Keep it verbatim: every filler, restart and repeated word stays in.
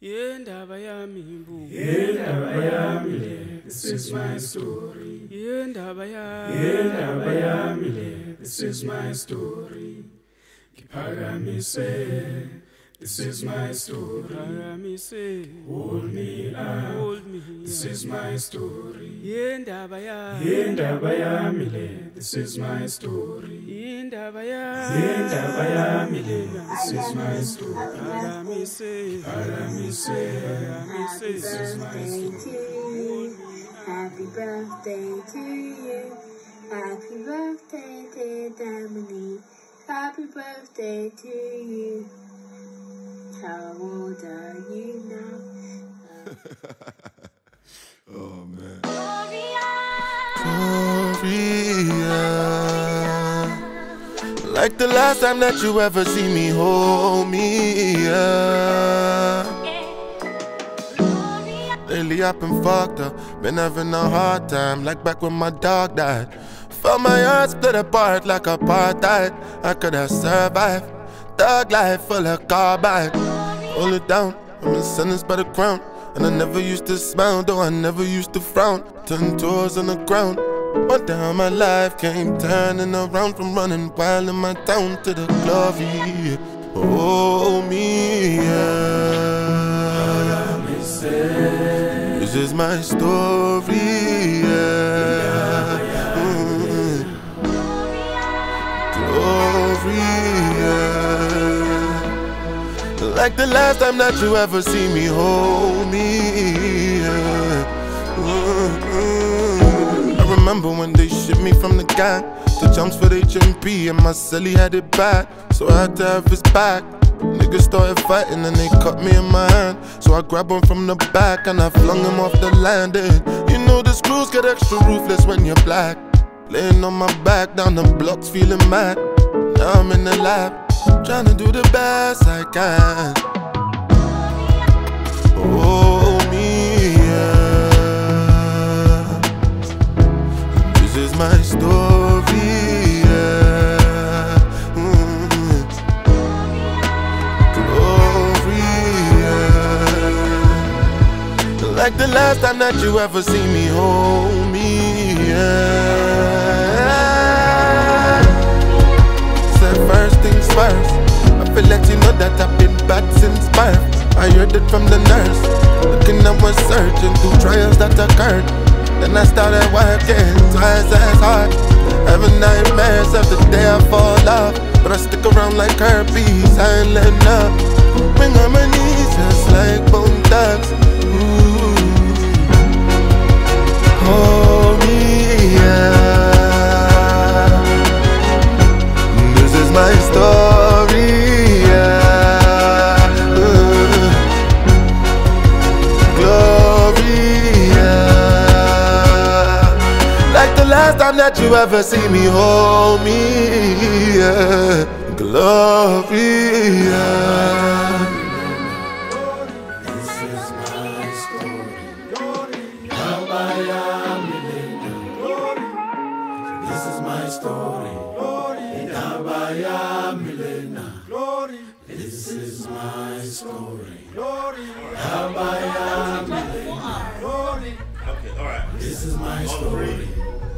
Yendaba yami mbu. Yendaba yami le, this is my story. Yendaba yami. Yendaba yami le, this is my story. Kiphakamise, this is my story. Phakamise. Hold me up, Hold me. this is my story. Yendaba yami. Yendaba yami le, this is my story. Yendaba yami. Yendaba yami le, this is my story. Phakamise. Phakamise, Phakamise. this is my story. Happy birthday to you. Happy birthday to Dominique. Happy birthday to you. How old are you now? Oh man. Gloria. Like the last time that you ever see me, hold me up. Lately I've been fucked up, been having a hard time, like back when my dog died. Felt my heart split apart like apartheid. I could have survived, thug life full of carbide. Hold it down, I'm in sentenced by the crown. And I never used to smile, though I never used to frown. Ten toes on the ground. One day how my life came turning around, from running wild in my town to the glory. Oh me, yeah. This is my story, yeah. Mm-hmm. Glory, yeah. Like the last time that you ever see me, hold me, yeah. Mm-hmm. I remember when they shipped me from the gang to jumps for H M P, and my celly had it bad, so I had to have his back. Niggas started fighting and they cut me in my hand, so I grabbed him from the back and I flung him off the landing. You know the screws get extra ruthless when you're black. Laying on my back down the blocks feeling mad. Now I'm in the lab, trying to do the best I can. Oh me, yeah. This is my story, yeah. Mm-hmm. Glory, yeah. Like the last time that you ever see me, hold me, yeah. Said first things first, I feel let you know that I've been bad since birth. I heard it from the nurse, looking at my searching through trials that occurred. Then I started working twice as hard, having nightmares of the day I fall off. But I stick around like herpes, I ain't letting up. Ring on my knees just like bone thugs. Ooh. Hold me, yeah. This is my story, yeah. Ooh. Glory, yeah. Like the last time that you ever see me, hold me, yeah. Glory, yeah. This is my story. Yendaba yami le, this is my story. Yendaba yami le, this is my story. Yendaba yami le, Okay, all right. this is my story.